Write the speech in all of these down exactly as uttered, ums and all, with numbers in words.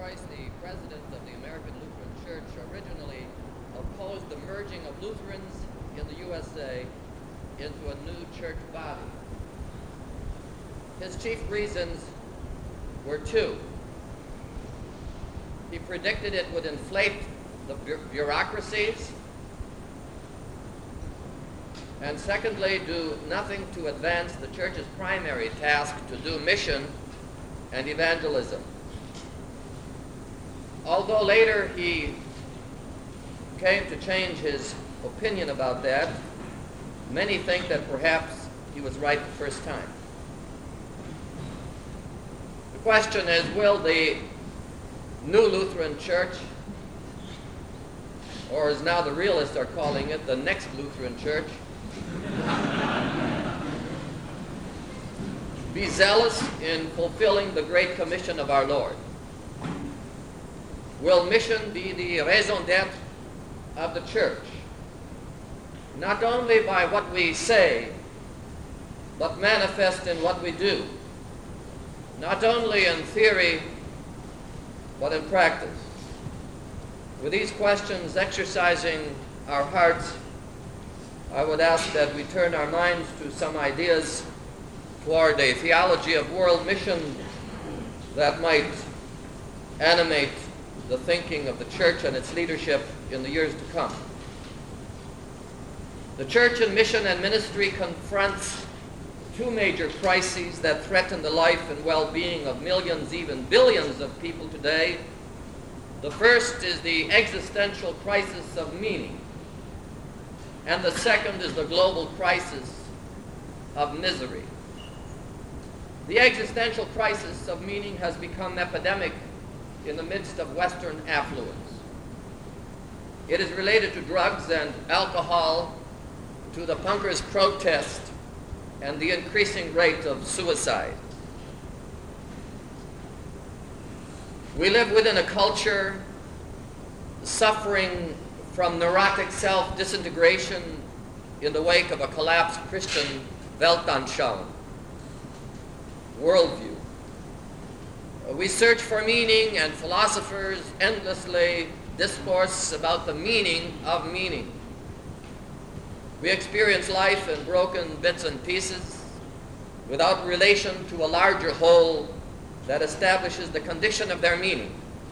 Joyce, the president of the American Lutheran Church, originally opposed the merging of Lutherans in the U S A into a new church body. His chief reasons were two. He predicted it would inflate the bu- bureaucracies, and secondly, do nothing to advance the church's primary task to do mission and evangelism. Although later he came to change his opinion about that, many think that perhaps he was right the first time. The question is, will the new Lutheran Church, or as now the realists are calling it, the next Lutheran Church, be zealous in fulfilling the Great Commission of our Lord? Will mission be the raison d'etre of the church, not only by what we say, but manifest in what we do, not only in theory, but in practice? With these questions exercising our hearts, I would ask that we turn our minds to some ideas toward a theology of world mission that might animate the thinking of the church and its leadership in the years to come. The church in mission and ministry confronts two major crises that threaten the life and well-being of millions, even billions of people today. The first is the existential crisis of meaning, and the second is the global crisis of misery. The existential crisis of meaning has become epidemic in the midst of Western affluence. It is related to drugs and alcohol, to the punkers' protest, and the increasing rate of suicide. We live within a culture suffering from neurotic self-disintegration in the wake of a collapsed Christian Weltanschauung, worldview. We search for meaning, and philosophers endlessly discourse about the meaning of meaning. We experience life in broken bits and pieces without relation to a larger whole that establishes the condition of their meaning.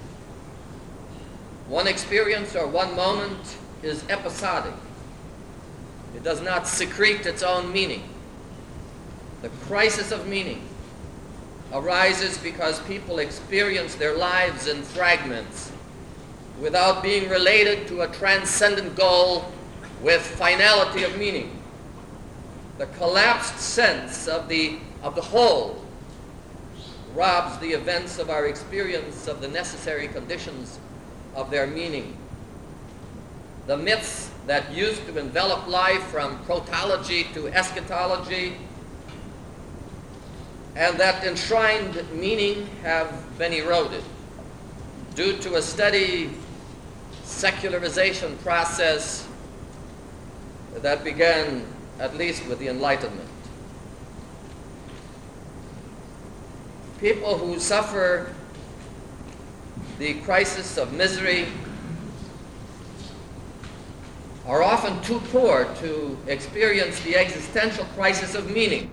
One experience or one moment is episodic. It does not secrete its own meaning. The crisis of meaning arises because people experience their lives in fragments without being related to a transcendent goal with finality of meaning. The collapsed sense of the, of the whole robs the events of our experience of the necessary conditions of their meaning. The myths that used to envelop life, from protology to eschatology, and that enshrined meaning, have been eroded due to a steady secularization process that began at least with the Enlightenment. People who suffer the crisis of misery are often too poor to experience the existential crisis of meaning.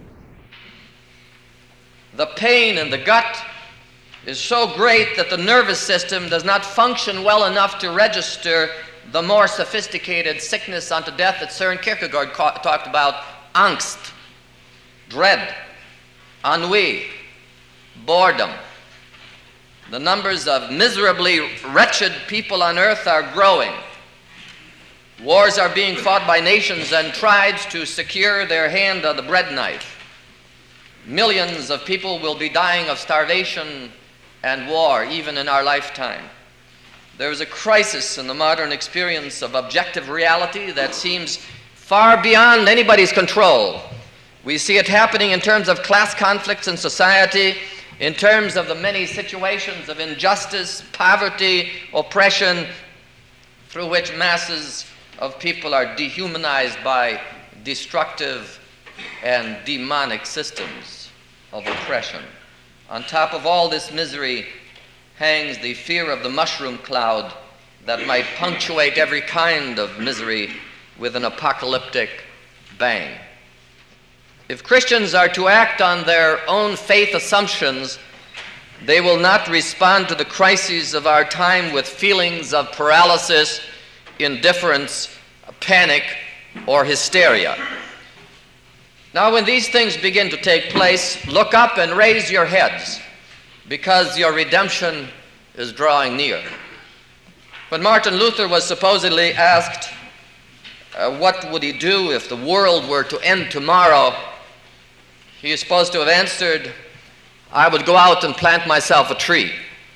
The pain in the gut is so great that the nervous system does not function well enough to register the more sophisticated sickness unto death that Søren Kierkegaard ca- talked about: angst, dread, ennui, boredom. The numbers of miserably wretched people on earth are growing. Wars are being fought by nations and tribes to secure their hand on the bread knife. Millions of people will be dying of starvation and war, even in our lifetime. There is a crisis in the modern experience of objective reality that seems far beyond anybody's control. We see it happening in terms of class conflicts in society, in terms of the many situations of injustice, poverty, oppression, through which masses of people are dehumanized by destructive and demonic systems of oppression. On top of all this misery, hangs the fear of the mushroom cloud that might punctuate every kind of misery with an apocalyptic bang. If Christians are to act on their own faith assumptions, they will not respond to the crises of our time with feelings of paralysis, indifference, panic, or hysteria. Now, when these things begin to take place, look up and raise your heads, because your redemption is drawing near. When Martin Luther was supposedly asked uh, what would he do if the world were to end tomorrow, he is supposed to have answered, I would go out and plant myself a tree.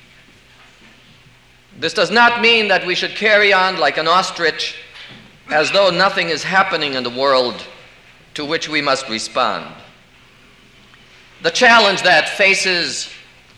This does not mean that we should carry on like an ostrich as though nothing is happening in the world to which we must respond. The challenge that faces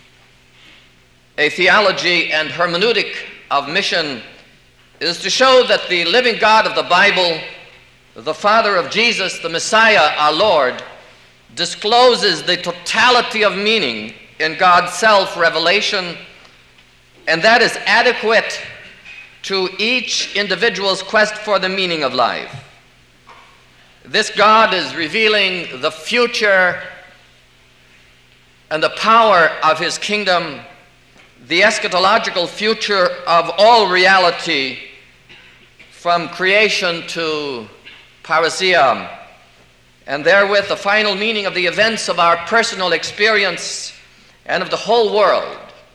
a theology and hermeneutic of mission is to show that the living God of the Bible, the Father of Jesus, the Messiah, our Lord, discloses the totality of meaning in God's self-revelation, and that is adequate to each individual's quest for the meaning of life. This God is revealing the future and the power of his kingdom, the eschatological future of all reality from creation to parousia, and therewith the final meaning of the events of our personal experience and of the whole world.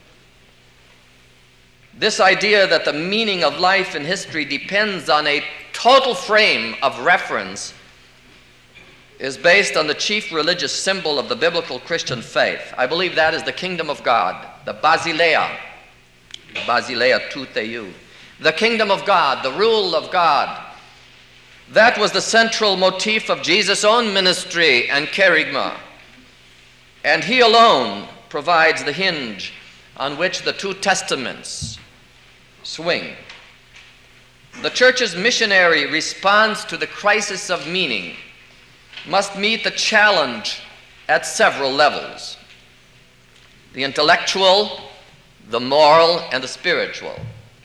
This idea that the meaning of life in history depends on a total frame of reference is based on the chief religious symbol of the biblical Christian faith. I believe that is the kingdom of God, the Basileia, Basileia tou theou, the kingdom of God, the rule of God. That was the central motif of Jesus' own ministry and kerygma, and he alone provides the hinge on which the two testaments swing. The church's missionary response to the crisis of meaning must meet the challenge at several levels: the intellectual, the moral, and the spiritual.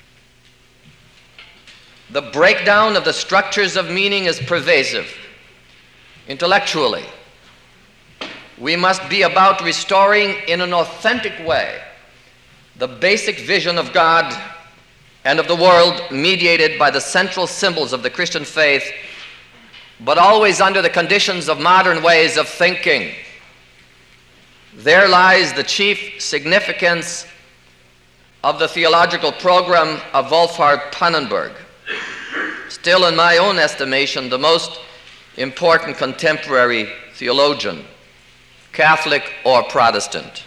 The breakdown of the structures of meaning is pervasive. Intellectually, we must be about restoring in an authentic way the basic vision of God and of the world mediated by the central symbols of the Christian faith, but always under the conditions of modern ways of thinking. There lies the chief significance of the theological program of Wolfhard Pannenberg, still in my own estimation the most important contemporary theologian, Catholic or Protestant.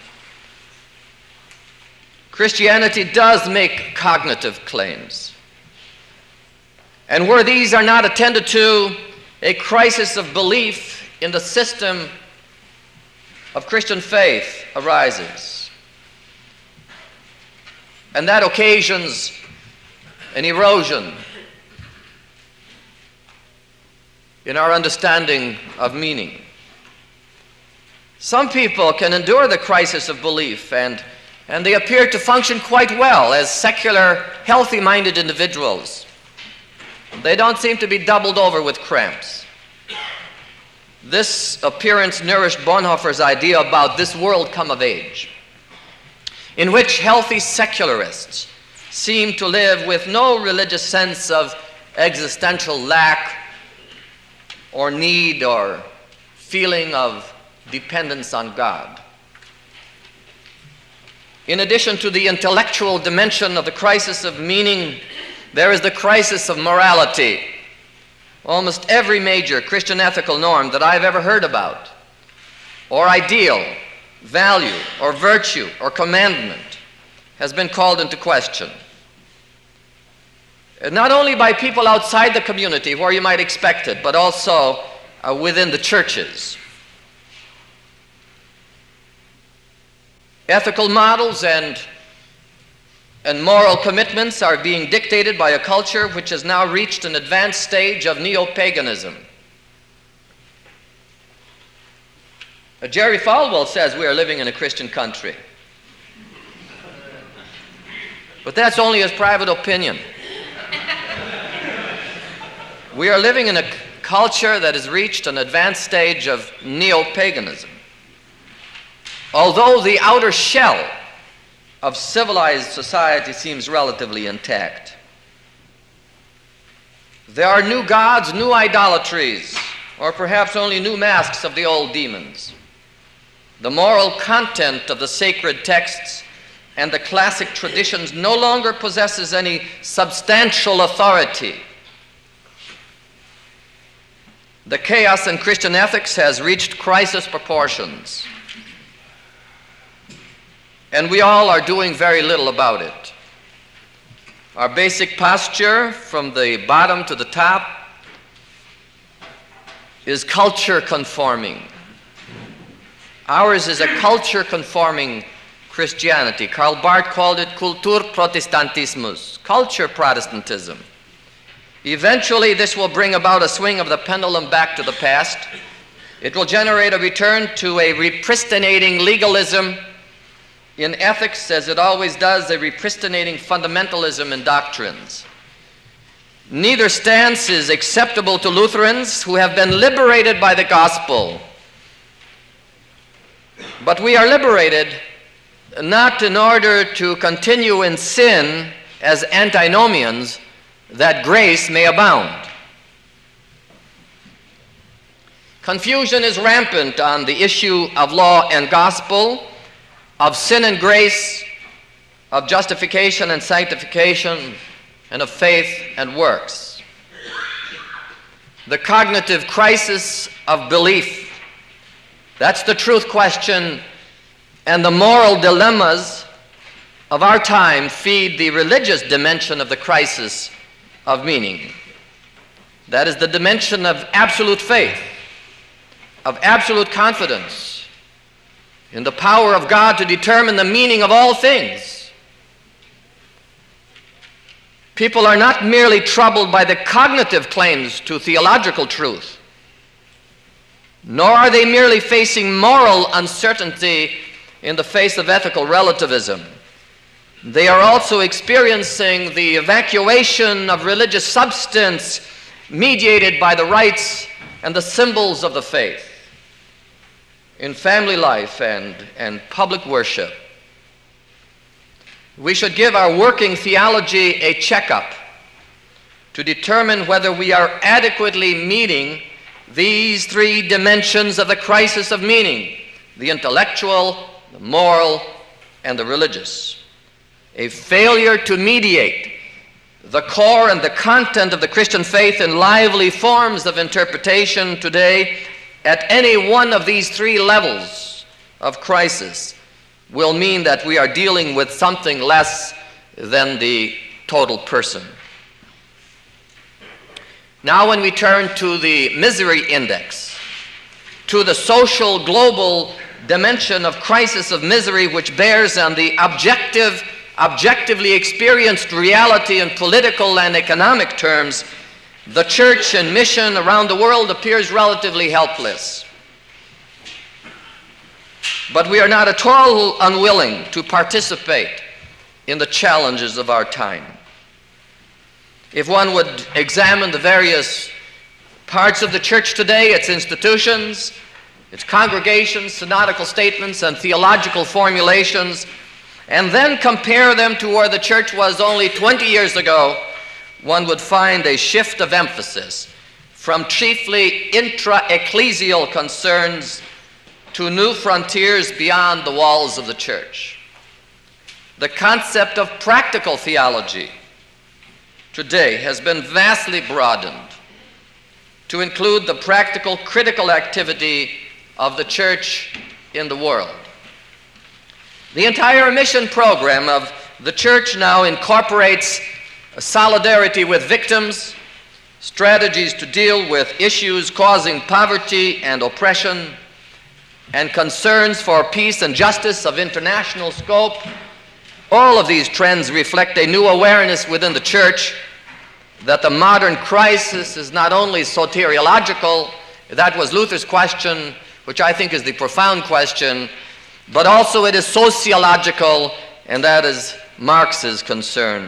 Christianity does make cognitive claims, and where these are not attended to, a crisis of belief in the system of Christian faith arises. And that occasions an erosion in our understanding of meaning. Some people can endure the crisis of belief, and, and they appear to function quite well as secular, healthy-minded individuals. They don't seem to be doubled over with cramps. This appearance nourished Bonhoeffer's idea about this world come of age, in which healthy secularists seem to live with no religious sense of existential lack or need or feeling of dependence on God. In addition to the intellectual dimension of the crisis of meaning, there is the crisis of morality. Almost every major Christian ethical norm that I've ever heard about, or ideal, value, or virtue, or commandment, has been called into question. And not only by people outside the community where you might expect it, but also uh, within the churches. Ethical models and, and moral commitments are being dictated by a culture which has now reached an advanced stage of neo-paganism. Uh, Jerry Falwell says we are living in a Christian country. But that's only his private opinion. We are living in a c- culture that has reached an advanced stage of neo-paganism. Although the outer shell of civilized society seems relatively intact, there are new gods, new idolatries, or perhaps only new masks of the old demons. The moral content of the sacred texts and the classic traditions no longer possesses any substantial authority. The chaos in Christian ethics has reached crisis proportions, and we all are doing very little about it. Our basic posture from the bottom to the top is culture conforming. Ours is a culture conforming Christianity. Karl Barth called it Kulturprotestantismus, culture Protestantism. Eventually, this will bring about a swing of the pendulum back to the past. It will generate a return to a repristinating legalism in ethics, as it always does, a repristinating fundamentalism in doctrines. Neither stance is acceptable to Lutherans, who have been liberated by the gospel. But we are liberated not in order to continue in sin as antinomians, that grace may abound. Confusion is rampant on the issue of law and gospel, of sin and grace, of justification and sanctification, and of faith and works. The cognitive crisis of belief, that's the truth question, and the moral dilemmas of our time feed the religious dimension of the crisis of meaning. That is the dimension of absolute faith, of absolute confidence in the power of God to determine the meaning of all things. People are not merely troubled by the cognitive claims to theological truth, nor are they merely facing moral uncertainty in the face of ethical relativism. They are also experiencing the evacuation of religious substance mediated by the rites and the symbols of the faith in family life and, and public worship. We should give our working theology a checkup to determine whether we are adequately meeting these three dimensions of the crisis of meaning: the intellectual, the moral, and the religious. A failure to mediate the core and the content of the Christian faith in lively forms of interpretation today at any one of these three levels of crisis will mean that we are dealing with something less than the total person. Now, when we turn to the misery index, to the social global dimension of crisis of misery, which bears on the objective objectively experienced reality in political and economic terms, the church and mission around the world appears relatively helpless. But we are not at all unwilling to participate in the challenges of our time. If one would examine the various parts of the church today, its institutions, its congregations, synodical statements, and theological formulations, and then compare them to where the church was only twenty years ago, one would find a shift of emphasis from chiefly intra-ecclesial concerns to new frontiers beyond the walls of the church. The concept of practical theology today has been vastly broadened to include the practical critical activity of the church in the world. The entire mission program of the church now incorporates solidarity with victims, strategies to deal with issues causing poverty and oppression, and concerns for peace and justice of international scope. All of these trends reflect a new awareness within the church that the modern crisis is not only soteriological, that was Luther's question, which I think is the profound question, but also it is sociological, and that is Marx is concerned.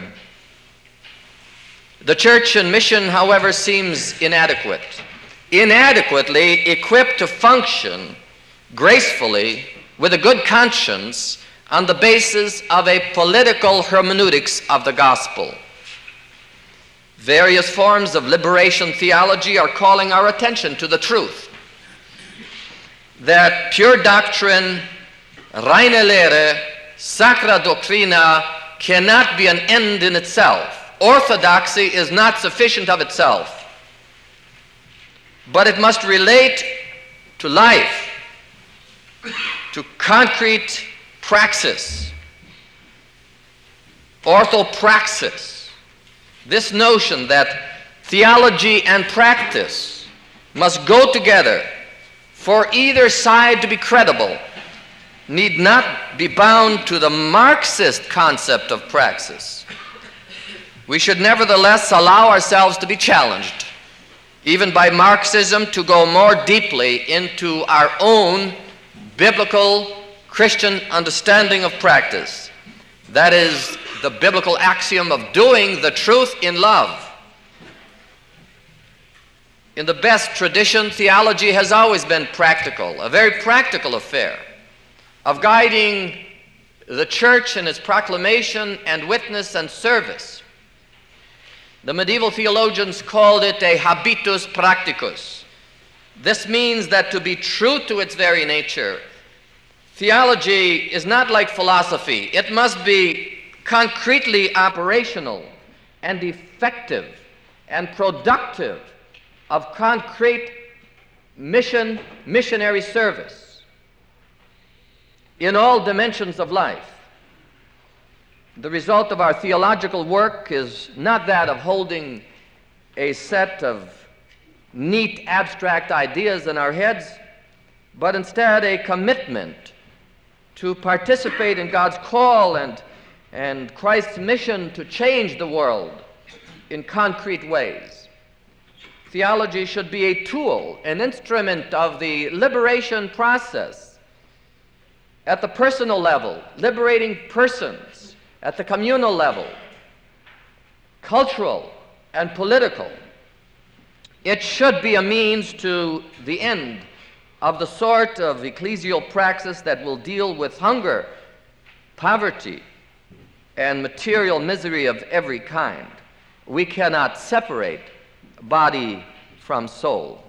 The church and mission, however, seems inadequate, inadequately equipped to function gracefully with a good conscience on the basis of a political hermeneutics of the gospel. Various forms of liberation theology are calling our attention to the truth that pure doctrine, reine Lehre, sacra doctrina, cannot be an end in itself. Orthodoxy is not sufficient of itself, but it must relate to life, to concrete praxis, orthopraxis. This notion that theology and practice must go together for either side to be credible need not be bound to the Marxist concept of praxis. We should nevertheless allow ourselves to be challenged, even by Marxism, to go more deeply into our own biblical Christian understanding of practice. That is the biblical axiom of doing the truth in love. In the best tradition, theology has always been practical, a very practical affair of guiding the church in its proclamation and witness and service. The medieval theologians called it a habitus practicus. This means that to be true to its very nature, theology is not like philosophy. It must be concretely operational and effective and productive of concrete mission, missionary service in all dimensions of life. The result of our theological work is not that of holding a set of neat abstract ideas in our heads, but instead a commitment to participate in God's call and, and Christ's mission to change the world in concrete ways. Theology should be a tool, an instrument of the liberation process at the personal level, liberating persons at the communal level, cultural and political. It should be a means to the end of the sort of ecclesial praxis that will deal with hunger, poverty, and material misery of every kind. We cannot separate body from soul,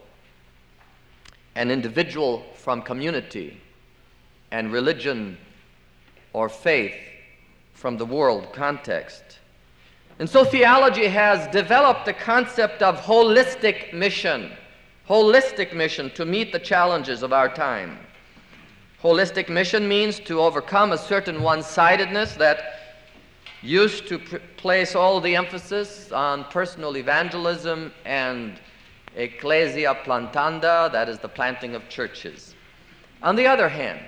an individual from community, and religion or faith from the world context. And so theology has developed the concept of holistic mission, holistic mission to meet the challenges of our time. Holistic mission means to overcome a certain one-sidedness that used to pr- place all the emphasis on personal evangelism and ecclesia plantanda, that is the planting of churches. On the other hand,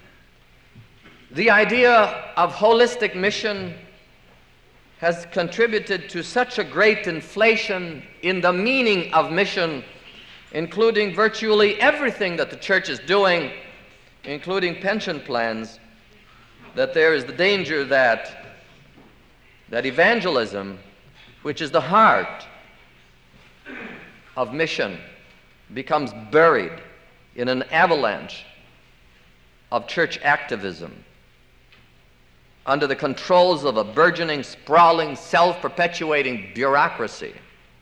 the idea of holistic mission has contributed to such a great inflation in the meaning of mission, including virtually everything that the church is doing, including pension plans, that there is the danger that, that evangelism, which is the heart of mission, becomes buried in an avalanche of church activism under the controls of a burgeoning, sprawling, self-perpetuating bureaucracy.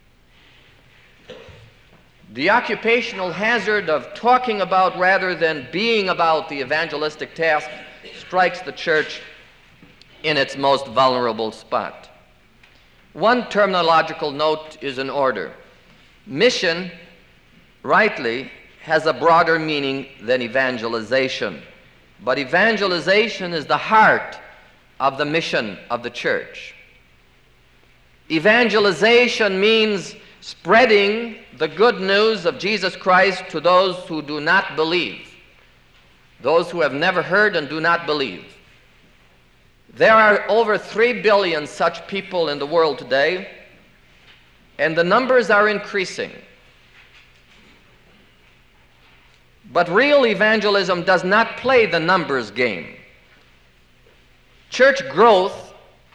The occupational hazard of talking about rather than being about the evangelistic task strikes the church in its most vulnerable spot. One terminological note is in order. Mission, rightly, has a broader meaning than evangelization. But evangelization is the heart of the mission of the church. Evangelization means spreading the good news of Jesus Christ to those who do not believe, those who have never heard and do not believe. There are over three billion such people in the world today, and the numbers are increasing. But real evangelism does not play the numbers game. Church growth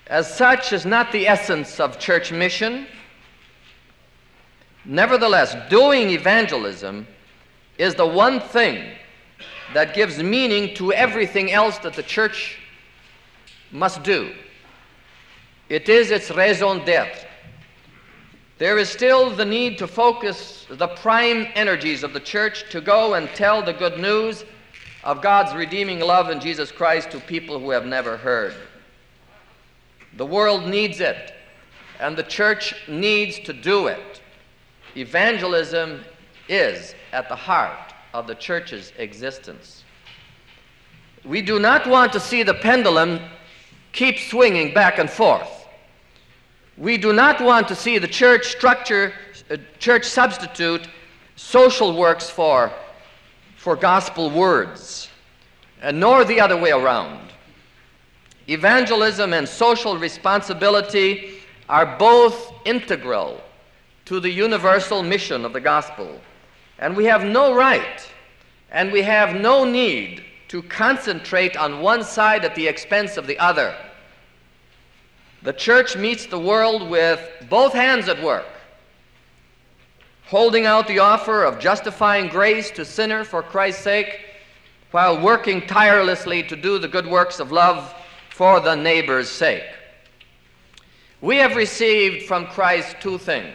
as such, is not the essence of church mission. Nevertheless, doing evangelism is the one thing that gives meaning to everything else that the church must do. It is its raison d'etre. There is still the need to focus the prime energies of the church to go and tell the good news of God's redeeming love in Jesus Christ to people who have never heard. The world needs it, and the church needs to do it. Evangelism is at the heart of the church's existence. We do not want to see the pendulum keep swinging back and forth. We do not want to see the church structure, uh, church substitute social works for, for gospel words, and nor the other way around. Evangelism and social responsibility are both integral to the universal mission of the gospel, and we have no right and we have no need to concentrate on one side at the expense of the other. The church meets the world with both hands at work, holding out the offer of justifying grace to sinner for Christ's sake, while working tirelessly to do the good works of love for the neighbor's sake. We have received from Christ two things: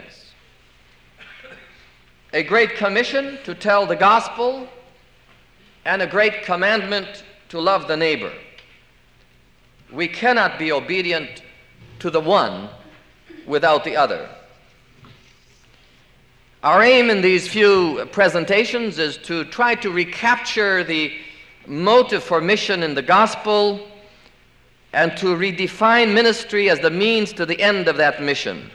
a great commission to tell the gospel, and a great commandment to love the neighbor. We cannot be obedient to the one without the other. Our aim in these few presentations is to try to recapture the motive for mission in the gospel and to redefine ministry as the means to the end of that mission.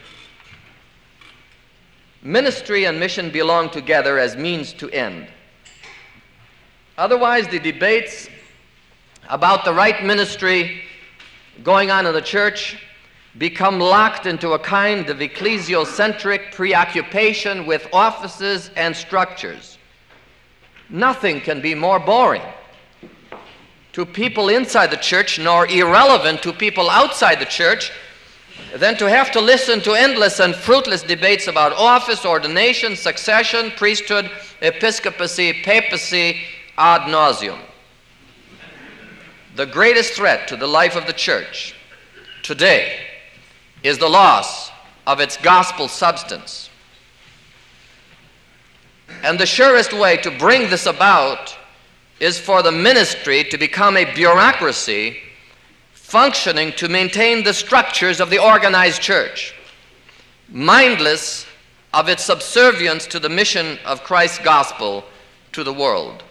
Ministry and mission belong together as means to end. Otherwise, the debates about the right ministry going on in the church become locked into a kind of ecclesiocentric preoccupation with offices and structures. Nothing can be more boring to people inside the church, nor irrelevant to people outside the church, than to have to listen to endless and fruitless debates about office, ordination, succession, priesthood, episcopacy, papacy, ad nauseum. The greatest threat to the life of the church today is the loss of its gospel substance. And the surest way to bring this about is for the ministry to become a bureaucracy functioning to maintain the structures of the organized church, mindless of its subservience to the mission of Christ's gospel to the world.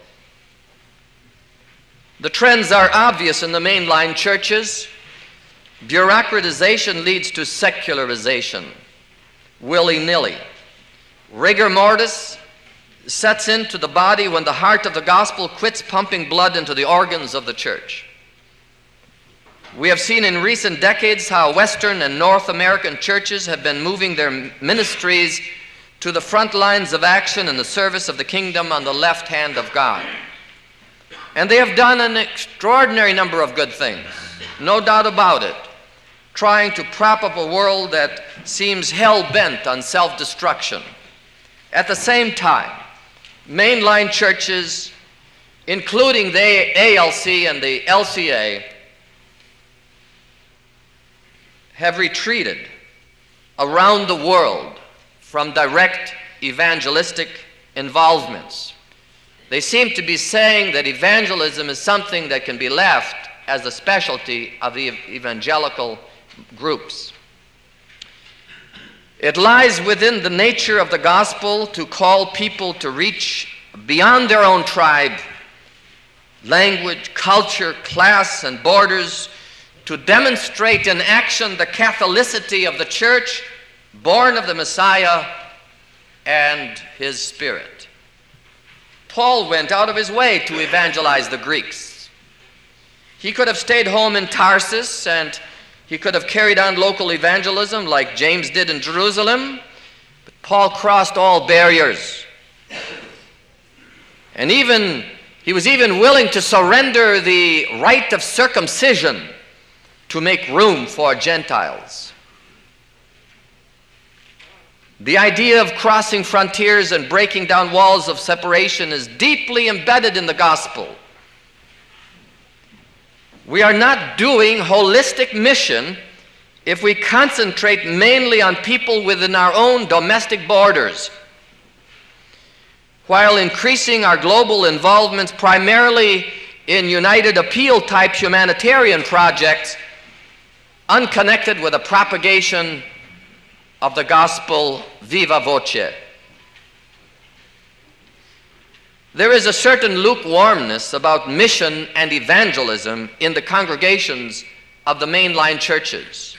The trends are obvious in the mainline churches. Bureaucratization leads to secularization, willy-nilly. Rigor mortis sets into the body when the heart of the gospel quits pumping blood into the organs of the church. We have seen in recent decades how Western and North American churches have been moving their ministries to the front lines of action in the service of the kingdom on the left hand of God. And they have done an extraordinary number of good things, no doubt about it, trying to prop up a world that seems hell-bent on self-destruction. At the same time, mainline churches, including the A L C and the L C A, have retreated around the world from direct evangelistic involvements. They seem to be saying that evangelism is something that can be left as a specialty of the evangelical groups. It lies within the nature of the gospel to call people to reach beyond their own tribe, language, culture, class, and borders, to demonstrate in action the Catholicity of the church, born of the Messiah and his Spirit. Paul went out of his way to evangelize the Greeks. He could have stayed home in Tarsus and he could have carried on local evangelism like James did in Jerusalem, but Paul crossed all barriers. And even he was even willing to surrender the rite of circumcision to make room for Gentiles. The idea of crossing frontiers and breaking down walls of separation is deeply embedded in the gospel. We are not doing holistic mission if we concentrate mainly on people within our own domestic borders, while increasing our global involvements primarily in United Appeal-type humanitarian projects unconnected with the propagation of the gospel viva voce. There is a certain lukewarmness about mission and evangelism in the congregations of the mainline churches.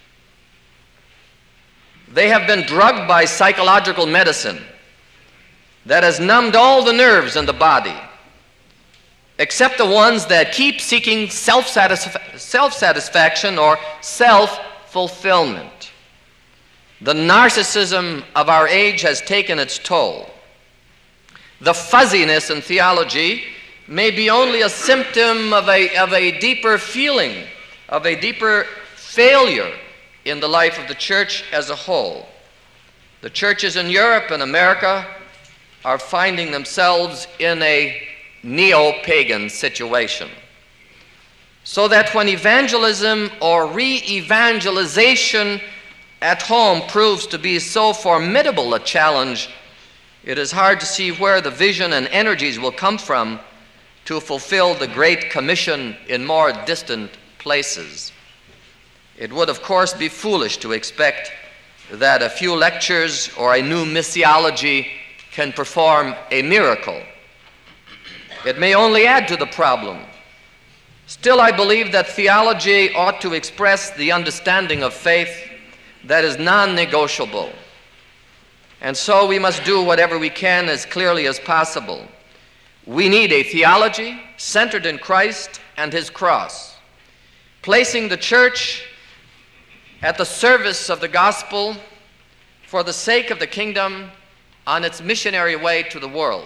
They have been drugged by psychological medicine that has numbed all the nerves in the body, except the ones that keep seeking self-satisf- self-satisfaction or self-fulfillment. The narcissism of our age has taken its toll. The fuzziness in theology may be only a symptom of a, of a deeper feeling, of a deeper failure in the life of the church as a whole. The churches in Europe and America are finding themselves in a neo-pagan situation. So that when evangelism or re-evangelization at home proves to be so formidable a challenge, it is hard to see where the vision and energies will come from to fulfill the Great Commission in more distant places. It would, of course, be foolish to expect that a few lectures or a new missiology can perform a miracle. It may only add to the problem. Still, I believe that theology ought to express the understanding of faith that is non-negotiable. And so we must do whatever we can as clearly as possible. We need a theology centered in Christ and His cross, placing the church at the service of the gospel for the sake of the kingdom on its missionary way to the world.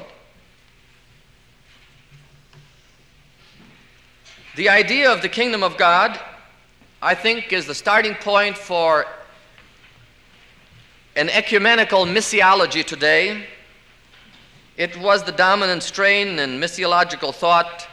The idea of the kingdom of God, I think, is the starting point for an ecumenical missiology today. It was the dominant strain in missiological thought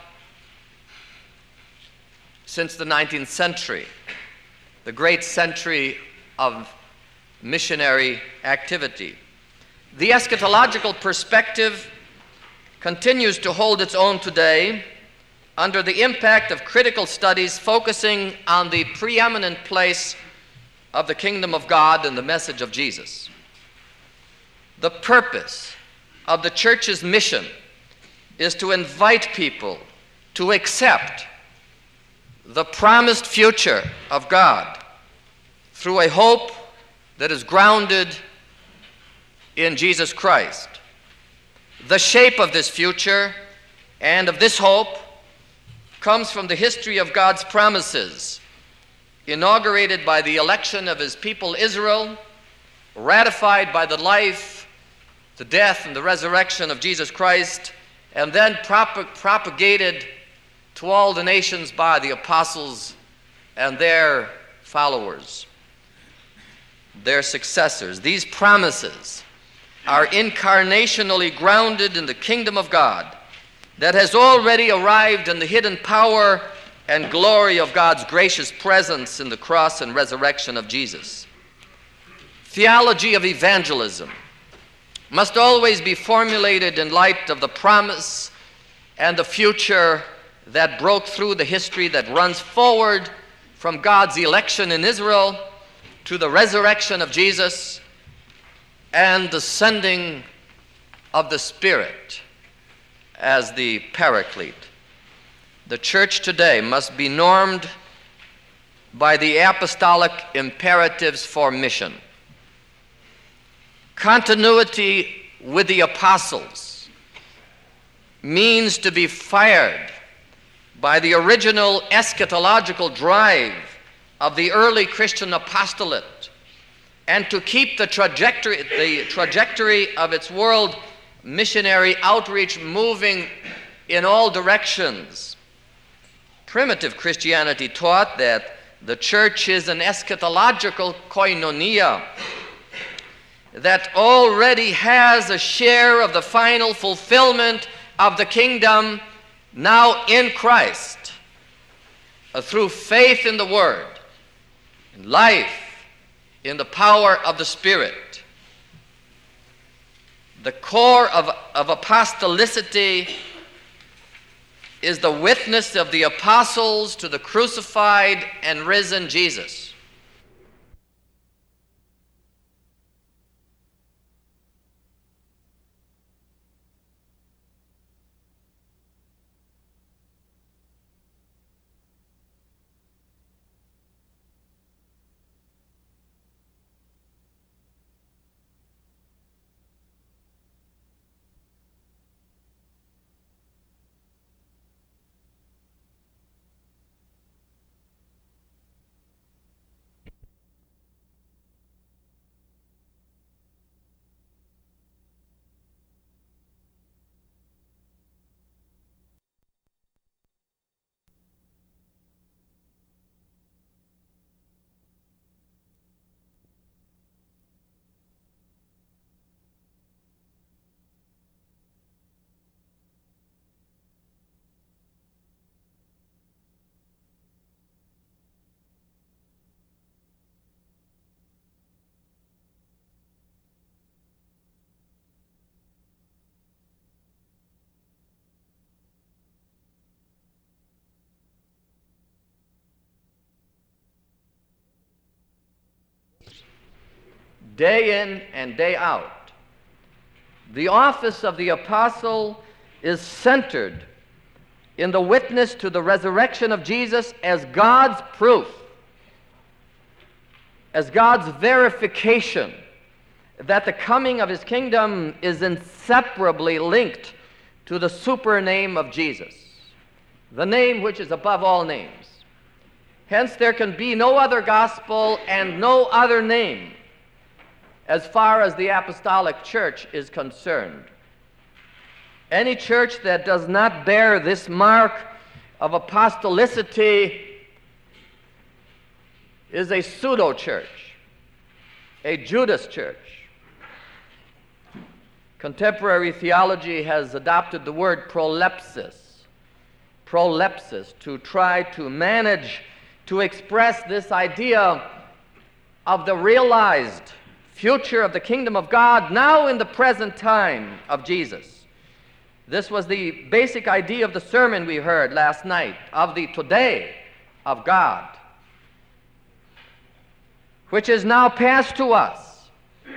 since the nineteenth century, the great century of missionary activity. The eschatological perspective continues to hold its own today under the impact of critical studies focusing on the preeminent place of the kingdom of God and the message of Jesus. The purpose of the church's mission is to invite people to accept the promised future of God through a hope that is grounded in Jesus Christ. The shape of this future and of this hope comes from the history of God's promises, inaugurated by the election of His people Israel, ratified by the life, the death, and the resurrection of Jesus Christ, and then prop- propagated to all the nations by the apostles and their followers, their successors. These promises are incarnationally grounded in the kingdom of God that has already arrived in the hidden power and glory of God's gracious presence in the cross and resurrection of Jesus. Theology of evangelism must always be formulated in light of the promise and the future that broke through the history that runs forward from God's election in Israel to the resurrection of Jesus and the sending of the Spirit as the Paraclete. The church today must be normed by the apostolic imperatives for mission. Continuity with the apostles means to be fired by the original eschatological drive of the early Christian apostolate and to keep the trajectory, the trajectory of its world missionary outreach moving in all directions. Primitive Christianity taught that The church is an eschatological koinonia that already has a share of the final fulfillment of the kingdom now in Christ, uh, through faith in the Word, in life, in the power of the Spirit. The core of, of apostolicity is the witness of the apostles to the crucified and risen Jesus. Day in and day out. The office of the apostle is centered in the witness to the resurrection of Jesus as God's proof, as God's verification that the coming of His kingdom is inseparably linked to the super name of Jesus, the name which is above all names. Hence, there can be no other gospel and no other name as far as the apostolic church is concerned. Any church that does not bear this mark of apostolicity is a pseudo-church, a Judas church. Contemporary theology has adopted the word prolepsis, prolepsis, to try to manage, to express this idea of the realized future of the kingdom of God now in the present time of Jesus. This was the basic idea of the sermon we heard last night, of the today of God, which is now passed to us,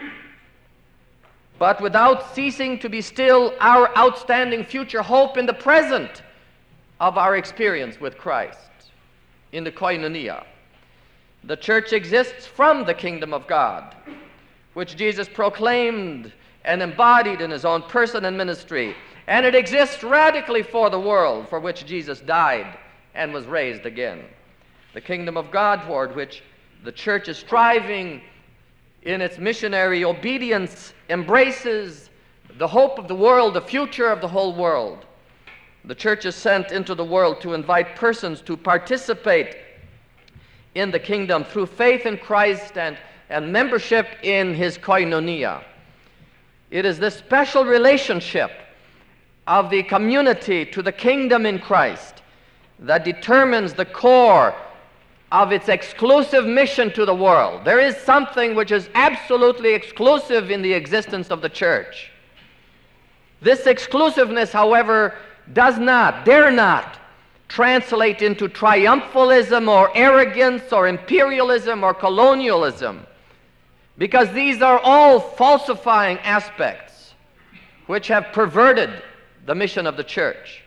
but without ceasing to be still our outstanding future hope in the present of our experience with Christ in the koinonia. The church exists from the kingdom of God, which Jesus proclaimed and embodied in His own person and ministry. And it exists radically for the world, for which Jesus died and was raised again. The kingdom of God toward which the church is striving in its missionary obedience embraces the hope of the world, the future of the whole world. The church is sent into the world to invite persons to participate in the kingdom through faith in Christ and and membership in His koinonia. It is this special relationship of the community to the kingdom in Christ that determines the core of its exclusive mission to the world. There is something which is absolutely exclusive in the existence of the church. This exclusiveness, however, does not, dare not, translate into triumphalism or arrogance or imperialism or colonialism, because these are all falsifying aspects which have perverted the mission of the church.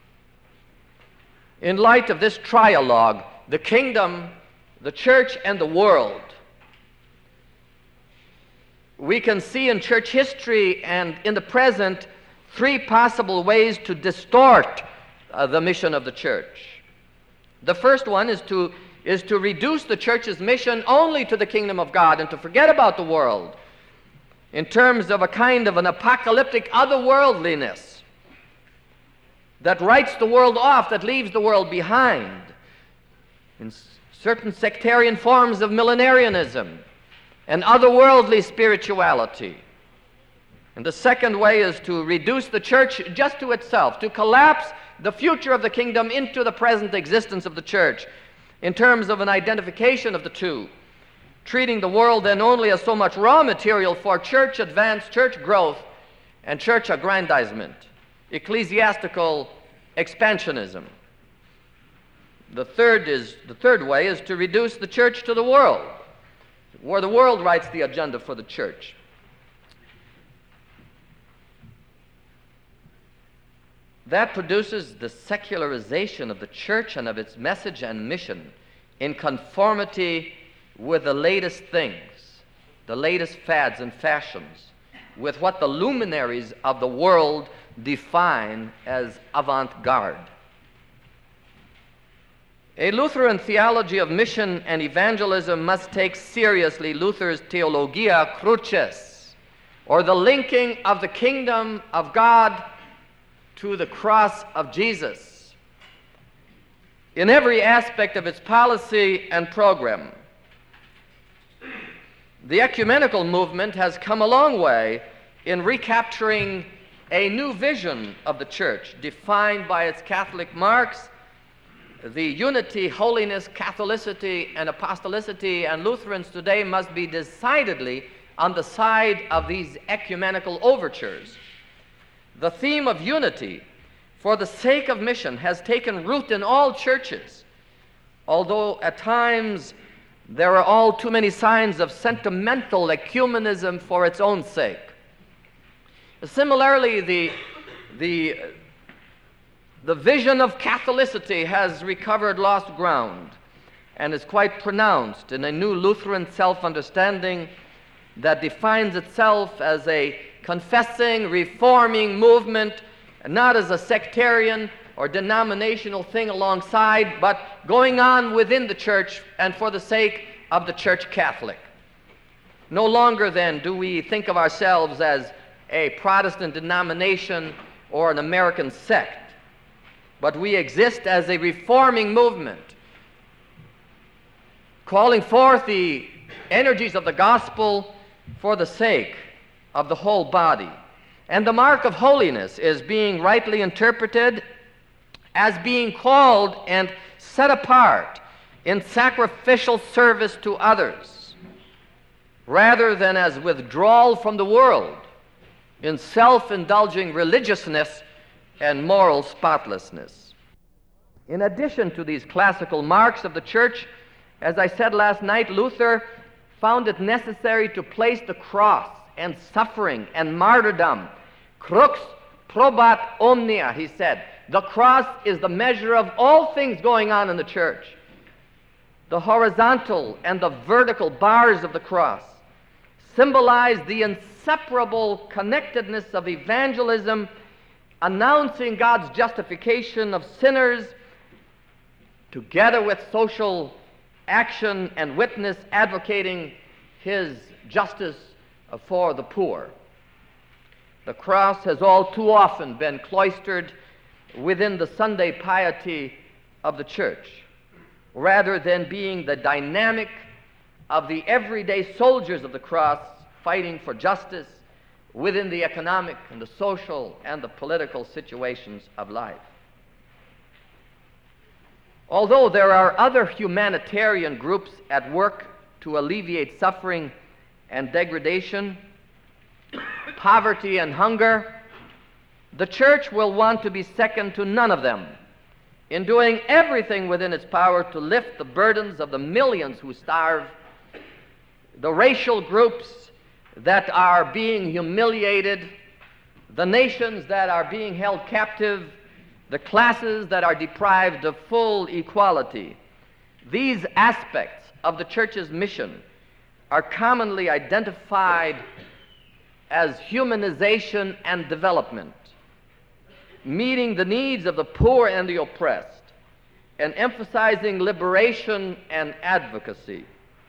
In light of this trialogue, the kingdom, the church, and the world, we can see in church history and in the present three possible ways to distort uh, the mission of the church. The first one is to is to reduce the church's mission only to the kingdom of God and to forget about the world in terms of a kind of an apocalyptic otherworldliness that writes the world off, that leaves the world behind. And certain sectarian forms of millenarianism and otherworldly spirituality. And the second way is to reduce the church just to itself, to collapse the future of the kingdom into the present existence of the church in terms of an identification of the two, treating the world then only as so much raw material for church advance, church growth, and church aggrandizement, ecclesiastical expansionism. The third is the third way is to reduce the church to the world, where the world writes the agenda for the church. That produces the secularization of the church and of its message and mission in conformity with the latest things, the latest fads and fashions, with what the luminaries of the world define as avant-garde. A Lutheran theology of mission and evangelism must take seriously Luther's Theologia Crucis, or the linking of the kingdom of God to the cross of Jesus in every aspect of its policy and program. The ecumenical movement has come a long way in recapturing a new vision of the church, defined by its Catholic marks, the unity, holiness, Catholicity, and apostolicity, and Lutherans today must be decidedly on the side of these ecumenical overtures. The theme of unity for the sake of mission has taken root in all churches, although at times there are all too many signs of sentimental ecumenism for its own sake. Similarly, the, the, the vision of Catholicity has recovered lost ground and is quite pronounced in a new Lutheran self-understanding that defines itself as a confessing, reforming movement, not as a sectarian or denominational thing alongside, but going on within the church and for the sake of the Church Catholic. No longer then do we think of ourselves as a Protestant denomination or an American sect, but we exist as a reforming movement, calling forth the energies of the gospel for the sake of the whole body. And the mark of holiness is being rightly interpreted as being called and set apart in sacrificial service to others, rather than as withdrawal from the world in self-indulging religiousness and moral spotlessness. In addition to these classical marks of the church, as I said last night, Luther found it necessary to place the cross and suffering and martyrdom, crux probat omnia, he said. The cross is the measure of all things going on in the church. The horizontal and the vertical bars of the cross symbolize the inseparable connectedness of evangelism, announcing God's justification of sinners, together with social action and witness advocating his justice for the poor. The cross has all too often been cloistered within the Sunday piety of the church, rather than being the dynamic of the everyday soldiers of the cross fighting for justice within the economic and the social and the political situations of life. Although there are other humanitarian groups at work to alleviate suffering and degradation, poverty and hunger, the church will want to be second to none of them in doing everything within its power to lift the burdens of the millions who starve, the racial groups that are being humiliated, the nations that are being held captive, the classes that are deprived of full equality. These aspects of the church's mission are commonly identified as humanization and development, meeting the needs of the poor and the oppressed, and emphasizing liberation and advocacy.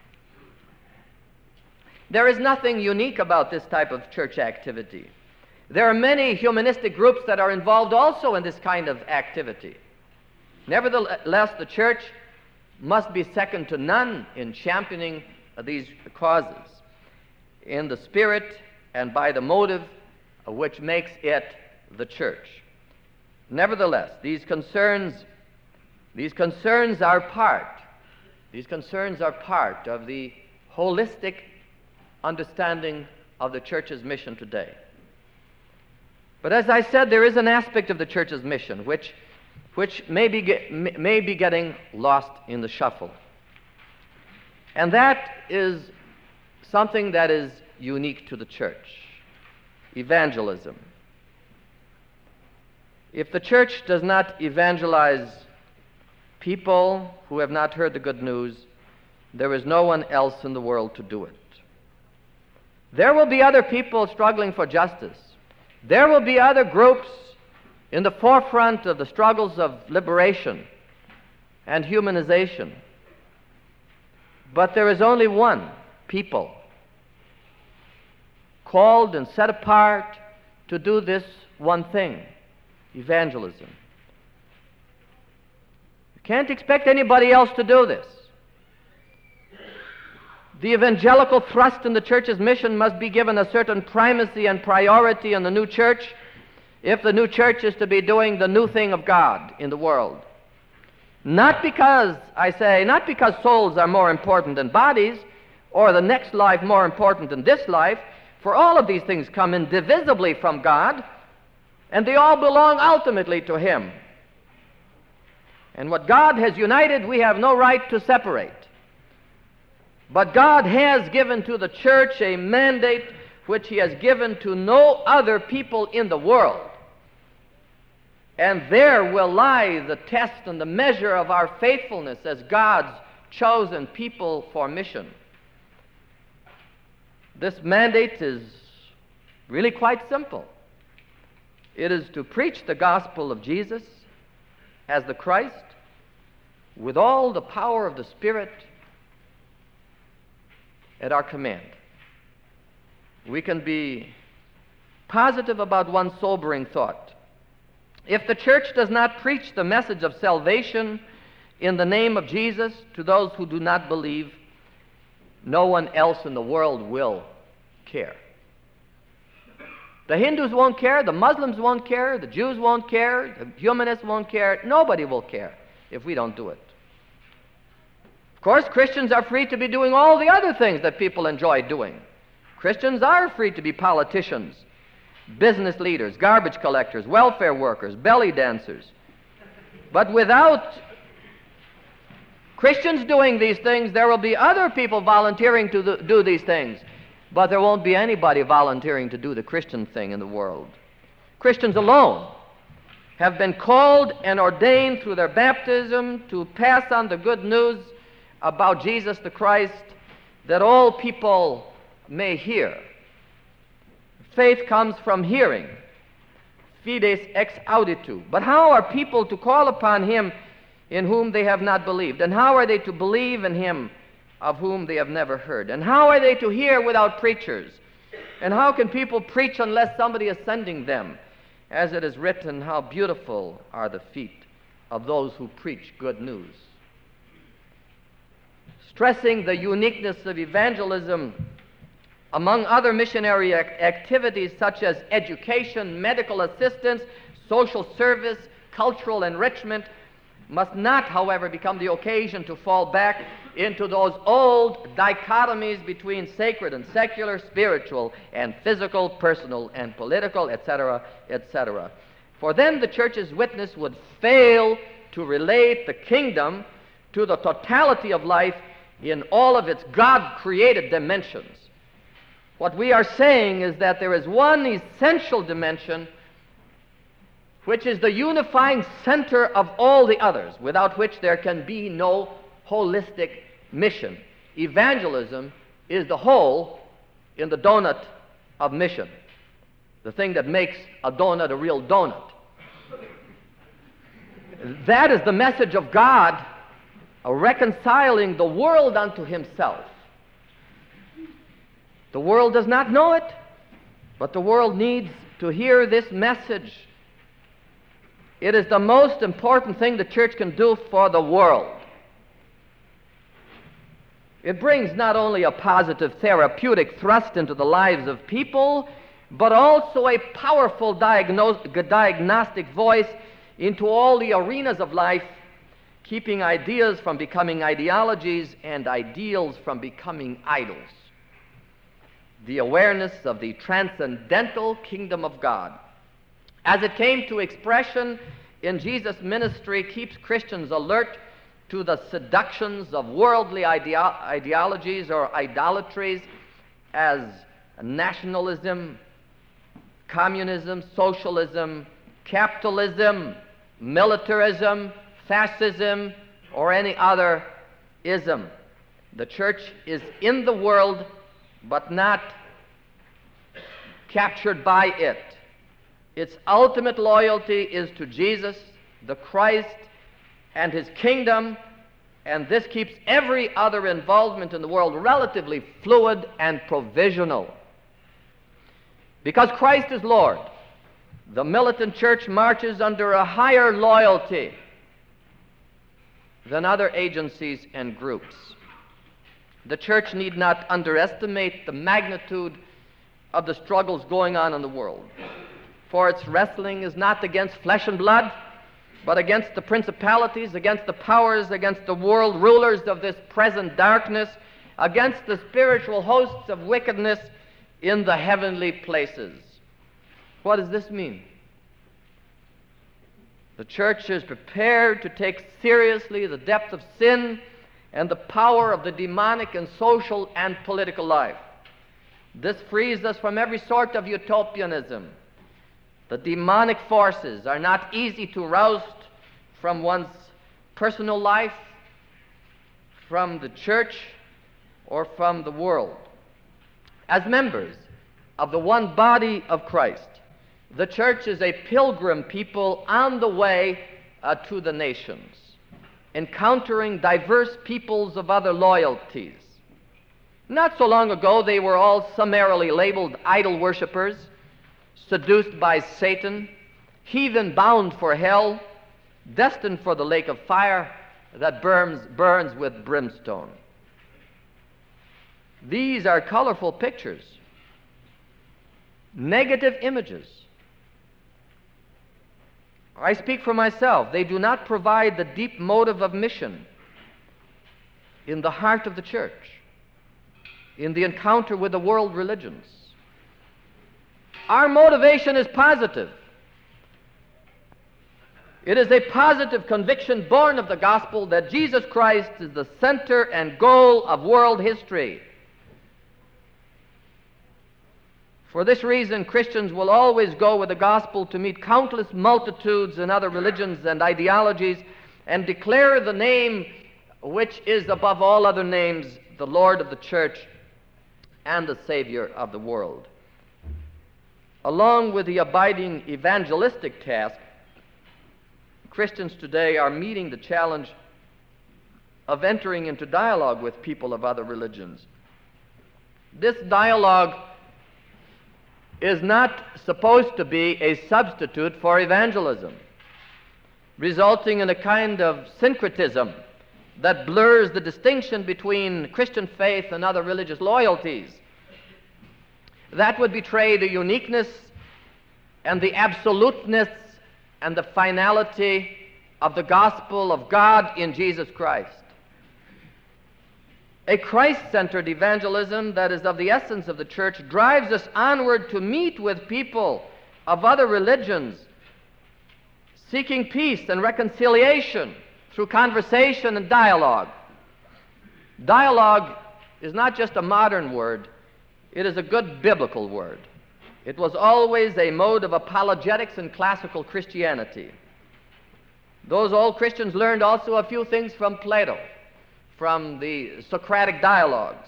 There is nothing unique about this type of church activity. There are many humanistic groups that are involved also in this kind of activity. Nevertheless, the church must be second to none in championing these causes in the spirit and by the motive which makes it the church. Nevertheless, these concerns, these concerns are part, these concerns are part of the holistic understanding of the church's mission today. But as I said, there is an aspect of the church's mission which, which may be, get, may be getting lost in the shuffle. And that is something that is unique to the church: evangelism. If the church does not evangelize people who have not heard the good news, there is no one else in the world to do it. There will be other people struggling for justice. There will be other groups in the forefront of the struggles of liberation and humanization. But there is only one people called and set apart to do this one thing: evangelism. You can't expect anybody else to do this. The evangelical thrust in the church's mission must be given a certain primacy and priority in the new church if the new church is to be doing the new thing of God in the world. Not because, I say, not because souls are more important than bodies, or the next life more important than this life, for all of these things come indivisibly from God, and they all belong ultimately to Him. And what God has united, we have no right to separate. But God has given to the church a mandate which He has given to no other people in the world. And there will lie the test and the measure of our faithfulness as God's chosen people for mission. This mandate is really quite simple. It is to preach the gospel of Jesus as the Christ with all the power of the Spirit at our command. We can be positive about one sobering thought. If the church does not preach the message of salvation in the name of Jesus to those who do not believe, no one else in the world will care. The Hindus won't care, the Muslims won't care, the Jews won't care, the humanists won't care. Nobody will care if we don't do it. Of course, Christians are free to be doing all the other things that people enjoy doing. Christians are free to be politicians, business leaders, garbage collectors, welfare workers, belly dancers. But without Christians doing these things, there will be other people volunteering to do these things. But there won't be anybody volunteering to do the Christian thing in the world. Christians alone have been called and ordained through their baptism to pass on the good news about Jesus the Christ, that all people may hear. Faith comes from hearing. Fides ex auditu. But how are people to call upon Him in whom they have not believed? And how are they to believe in Him of whom they have never heard? And how are they to hear without preachers? And how can people preach unless somebody is sending them? As it is written, how beautiful are the feet of those who preach good news. Stressing the uniqueness of evangelism among other missionary ac- activities such as education, medical assistance, social service, cultural enrichment, must not, however, become the occasion to fall back into those old dichotomies between sacred and secular, spiritual and physical, personal and political, et cetera, et cetera. For then the church's witness would fail to relate the kingdom to the totality of life in all of its God-created dimensions. What we are saying is that there is one essential dimension which is the unifying center of all the others, without which there can be no holistic mission. Evangelism is the hole in the donut of mission, the thing that makes a donut a real donut. That is the message of God, uh, reconciling the world unto Himself. The world does not know it, but the world needs to hear this message. It is the most important thing the church can do for the world. It brings not only a positive therapeutic thrust into the lives of people, but also a powerful diagnos- diagnostic voice into all the arenas of life, keeping ideas from becoming ideologies and ideals from becoming idols. The awareness of the transcendental kingdom of God, as it came to expression in Jesus' ministry, keeps Christians alert to the seductions of worldly ideo- ideologies or idolatries as nationalism, communism, socialism, capitalism, militarism, fascism, or any other ism. The church is in the world, but not captured by it. Its ultimate loyalty is to Jesus, the Christ, and his kingdom, and this keeps every other involvement in the world relatively fluid and provisional. Because Christ is Lord, the militant church marches under a higher loyalty than other agencies and groups. The church need not underestimate the magnitude of the struggles going on in the world, for its wrestling is not against flesh and blood, but against the principalities, against the powers, against the world rulers of this present darkness, against the spiritual hosts of wickedness in the heavenly places. What does this mean? The church is prepared to take seriously the depth of sin and the power of the demonic in social and political life. This frees us from every sort of utopianism. The demonic forces are not easy to roust from one's personal life, from the church, or from the world. As members of the one body of Christ, the church is a pilgrim people on the way uh, to the nations, encountering diverse peoples of other loyalties. Not so long ago, they were all summarily labeled idol worshippers, seduced by Satan, heathen bound for hell, destined for the lake of fire that burns, burns with brimstone. These are colorful pictures, negative images. I speak for myself. They do not provide the deep motive of mission in the heart of the church, in the encounter with the world religions. Our motivation is positive. It is a positive conviction born of the gospel that Jesus Christ is the center and goal of world history. For this reason, Christians will always go with the gospel to meet countless multitudes in other religions and ideologies and declare the name which is above all other names, the Lord of the church and the Savior of the world. Along with the abiding evangelistic task, Christians today are meeting the challenge of entering into dialogue with people of other religions. This dialogue is not supposed to be a substitute for evangelism, resulting in a kind of syncretism that blurs the distinction between Christian faith and other religious loyalties. That would betray the uniqueness and the absoluteness and the finality of the gospel of God in Jesus Christ. A Christ-centered evangelism that is of the essence of the church drives us onward to meet with people of other religions, seeking peace and reconciliation through conversation and dialogue. Dialogue is not just a modern word, it is a good biblical word. It was always a mode of apologetics in classical Christianity. Those old Christians learned also a few things from Plato, from the Socratic dialogues.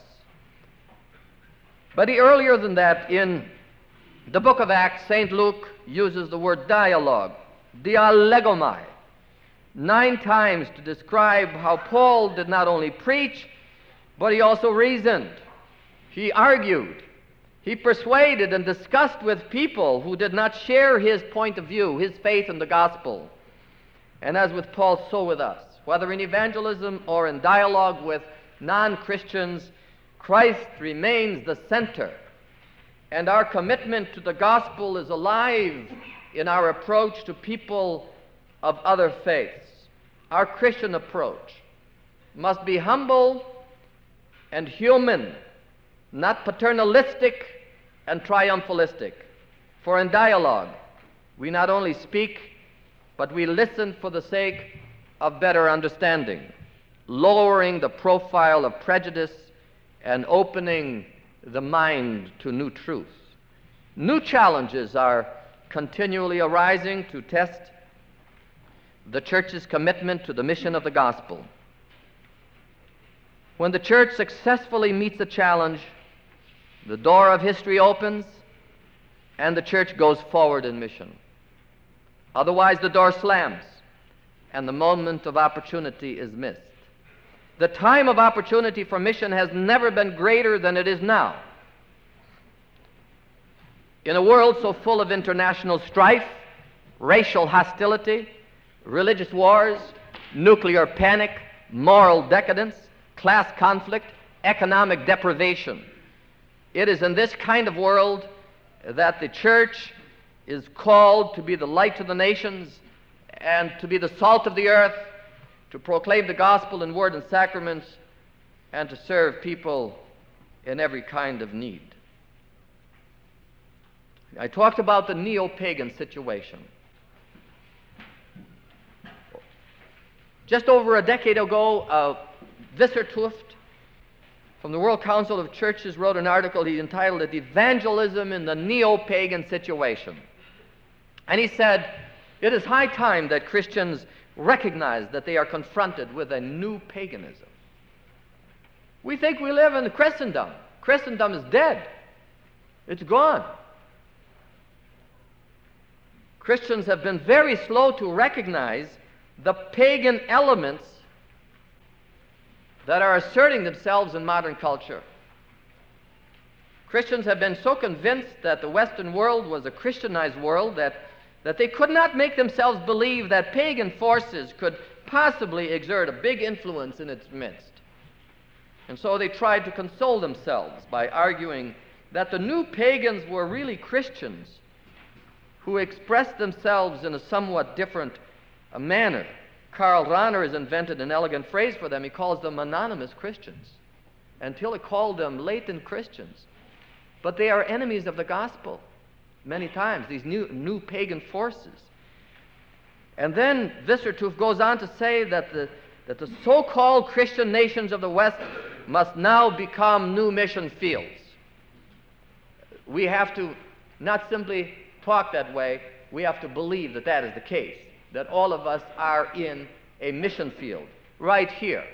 But earlier than that, in the book of Acts, Saint Luke uses the word dialogue, dialegomai, nine times to describe how Paul did not only preach, but he also reasoned. He argued. He persuaded and discussed with people who did not share his point of view, his faith in the gospel. And as with Paul, so with us. Whether in evangelism or in dialogue with non-Christians, Christ remains the center, and our commitment to the gospel is alive in our approach to people of other faiths. Our Christian approach must be humble and human, not paternalistic and triumphalistic. For in dialogue, we not only speak, but we listen for the sake of better understanding, lowering the profile of prejudice and opening the mind to new truths. New challenges are continually arising to test the church's commitment to the mission of the gospel. When the church successfully meets a challenge, the door of history opens and the church goes forward in mission. Otherwise, the door slams and the moment of opportunity is missed. The time of opportunity for mission has never been greater than it is now. In a world so full of international strife, racial hostility, religious wars, nuclear panic, moral decadence, class conflict, economic deprivation, it is in this kind of world that the church is called to be the light to the nations and to be the salt of the earth, to proclaim the gospel in word and sacraments, and to serve people in every kind of need. I talked about the neo-pagan situation. Just over a decade ago, uh, Visser Tuft from the World Council of Churches wrote an article he entitled it Evangelism in the Neo-Pagan Situation. And he said, it is high time that Christians recognize that they are confronted with a new paganism. We think we live in Christendom. Christendom is dead. It's gone. Christians have been very slow to recognize the pagan elements that are asserting themselves in modern culture. Christians have been so convinced that the Western world was a Christianized world that, that they could not make themselves believe that pagan forces could possibly exert a big influence in its midst. And so they tried to console themselves by arguing that the new pagans were really Christians who expressed themselves in a somewhat different uh, manner. Karl Rahner has invented an elegant phrase for them. He calls them anonymous Christians. Until he called them latent Christians. But they are enemies of the gospel many times, these new, new pagan forces. And then Visser Tuft goes on to say that the, that the so-called Christian nations of the West must now become new mission fields. We have to not simply talk that way, we have to believe that that is the case, that all of us are in a mission field right here.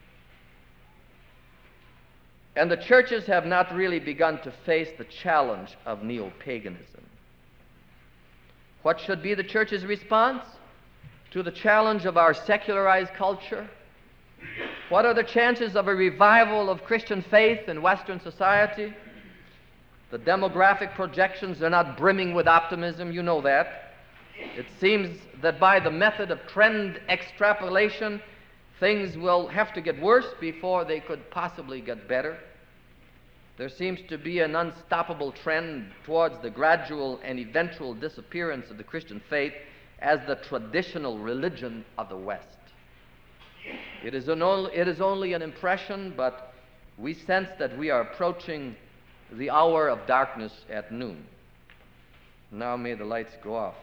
And the churches have not really begun to face the challenge of neo-paganism. What should be the church's response to the challenge of our secularized culture? What are the chances of a revival of Christian faith in Western society? The demographic projections are not brimming with optimism, you know that. It seems that by the method of trend extrapolation, things will have to get worse before they could possibly get better. There seems to be an unstoppable trend towards the gradual and eventual disappearance of the Christian faith as the traditional religion of the West. It is, an only, it is only an impression, but we sense that we are approaching the hour of darkness at noon. Now may the lights go off.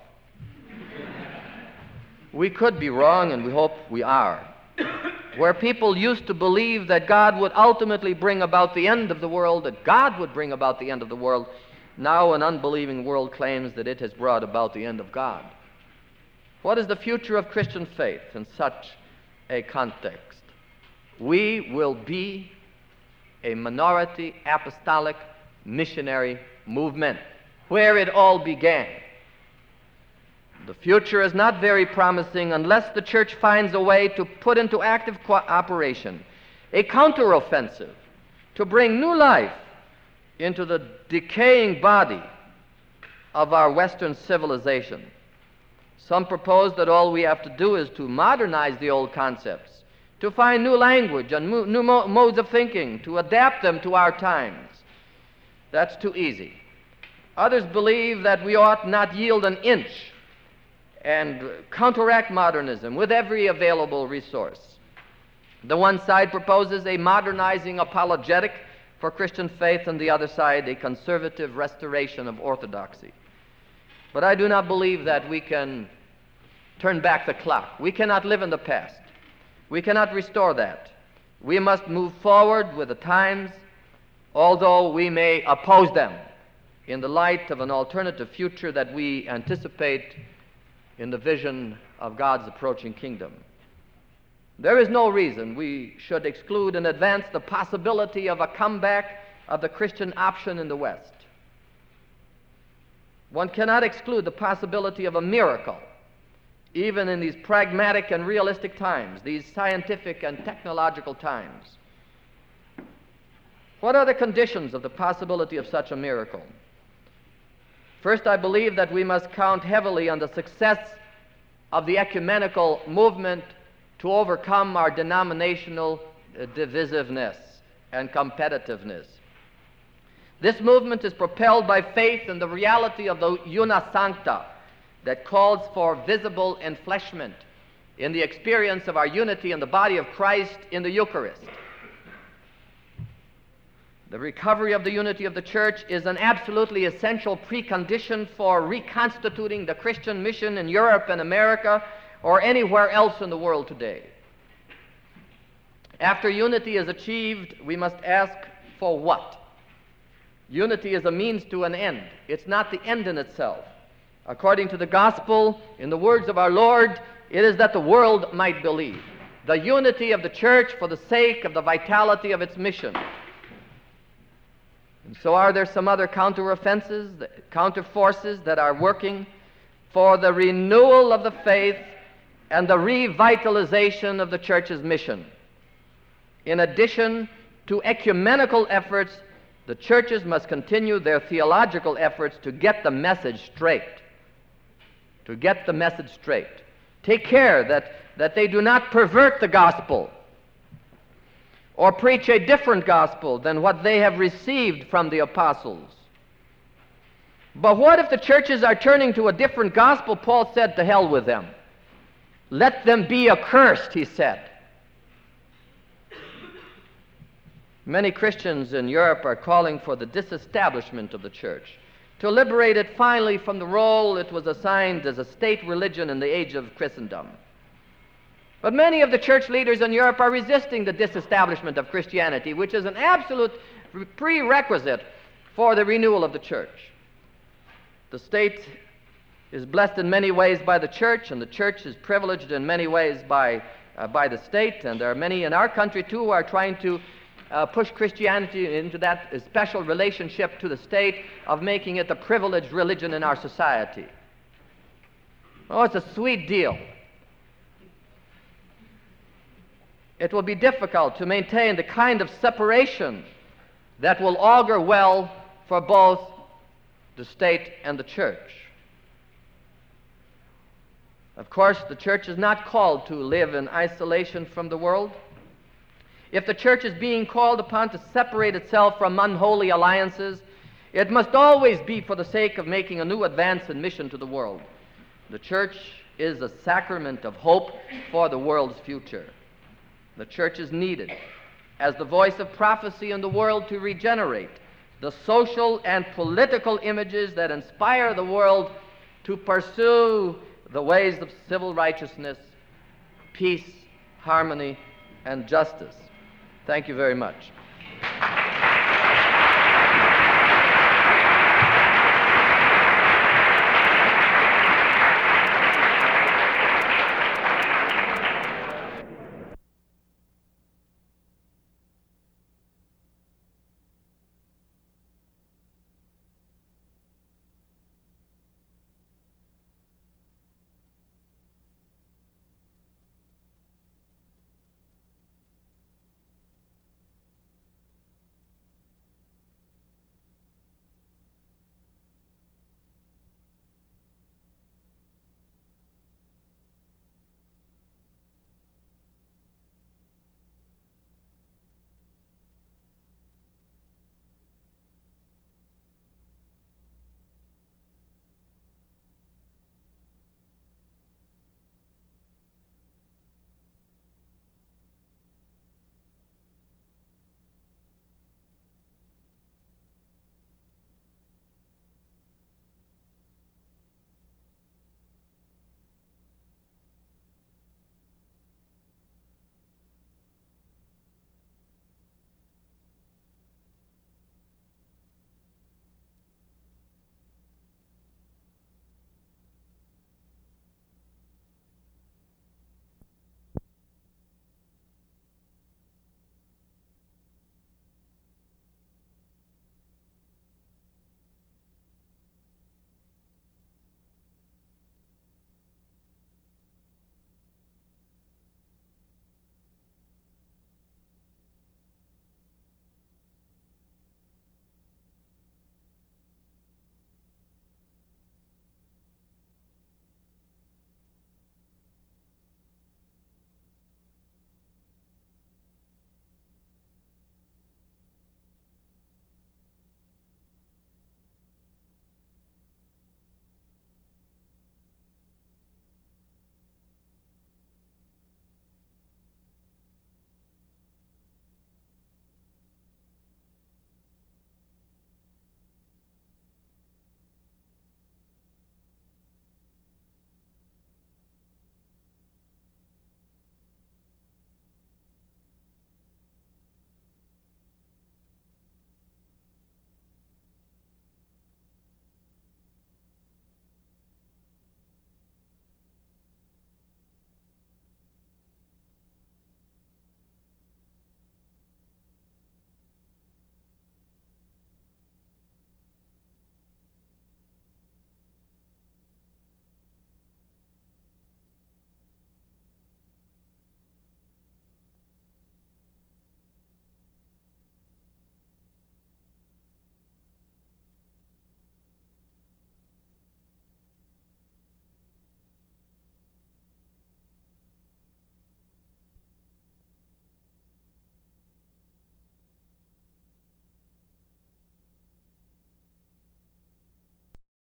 We could be wrong, and we hope we are. Where people used to believe that God would ultimately bring about the end of the world, that God would bring about the end of the world, now an unbelieving world claims that it has brought about the end of God. What is the future of Christian faith in such a context? We will be a minority apostolic missionary movement, where it all began. The future is not very promising unless the church finds a way to put into active cooperation a counteroffensive to bring new life into the decaying body of our Western civilization. Some propose that all we have to do is to modernize the old concepts, to find new language and mo- new mo- modes of thinking, to adapt them to our times. That's too easy. Others believe that we ought not yield an inch and counteract modernism with every available resource. The one side proposes a modernizing apologetic for Christian faith, and the other side a conservative restoration of orthodoxy. But I do not believe that we can turn back the clock. We cannot live in the past. We cannot restore that. We must move forward with the times, although we may oppose them in the light of an alternative future that we anticipate in the vision of God's approaching kingdom. There is no reason we should exclude in advance the possibility of a comeback of the Christian option in the West. One cannot exclude the possibility of a miracle, even in these pragmatic and realistic times, these scientific and technological times. What are the conditions of the possibility of such a miracle? First, I believe that we must count heavily on the success of the ecumenical movement to overcome our denominational uh, divisiveness and competitiveness. This movement is propelled by faith in the reality of the Una Sancta that calls for visible enfleshment in the experience of our unity in the body of Christ in the Eucharist. The recovery of the unity of the Church is an absolutely essential precondition for reconstituting the Christian mission in Europe and America or anywhere else in the world today. After unity is achieved, we must ask for what? Unity is a means to an end. It's not the end in itself. According to the gospel, in the words of our Lord, it is that the world might believe. The unity of the church for the sake of the vitality of its mission. And so are there some other counter-offenses, counter-forces that are working for the renewal of the faith and the revitalization of the church's mission. In addition to ecumenical efforts, the churches must continue their theological efforts to get the message straight. To get the message straight. Take care that, that they do not pervert the gospel or preach a different gospel than what they have received from the apostles. But what if the churches are turning to a different gospel? Paul said, to hell with them. Let them be accursed, he said. Many Christians in Europe are calling for the disestablishment of the church, to liberate it finally from the role it was assigned as a state religion in the age of Christendom. But many of the church leaders in Europe are resisting the disestablishment of Christianity, which is an absolute prerequisite for the renewal of the church. The state is blessed in many ways by the church, and the church is privileged in many ways by, uh, by the state, and there are many in our country, too, who are trying to Uh, push Christianity into that uh, special relationship to the state of making it a privileged religion in our society. Oh, it's a sweet deal. It will be difficult to maintain the kind of separation that will augur well for both the state and the church. Of course, the church is not called to live in isolation from the world. If the church is being called upon to separate itself from unholy alliances, it must always be for the sake of making a new advance in mission to the world. The church is a sacrament of hope for the world's future. The church is needed as the voice of prophecy in the world to regenerate the social and political images that inspire the world to pursue the ways of civil righteousness, peace, harmony, and justice. Thank you very much.